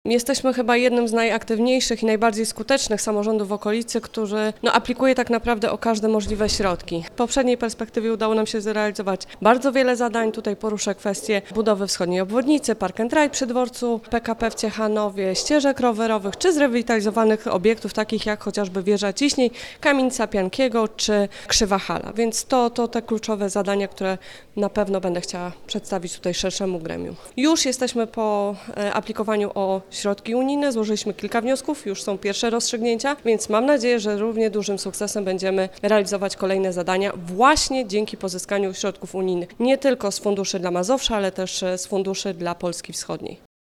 Jesteśmy chyba jednym z najaktywniejszych i najbardziej skutecznych samorządów w okolicy, który aplikuje tak naprawdę o każde możliwe środki. W poprzedniej perspektywie udało nam się zrealizować bardzo wiele zadań. Tutaj poruszę kwestię budowy wschodniej obwodnicy, Park and Ride przy dworcu PKP w Ciechanowie, ścieżek rowerowych czy zrewitalizowanych obiektów takich jak chociażby wieża Ciśnień, Kamienica Piankiego czy Krzywa Hala. Więc to te kluczowe zadania, które na pewno będę chciała przedstawić tutaj szerszemu gremium. Już jesteśmy po aplikowaniu o środki unijne, złożyliśmy kilka wniosków, już są pierwsze rozstrzygnięcia, więc mam nadzieję, że równie dużym sukcesem będziemy realizować kolejne zadania właśnie dzięki pozyskaniu środków unijnych, nie tylko z funduszy dla Mazowsza, ale też z funduszy dla Polski Wschodniej.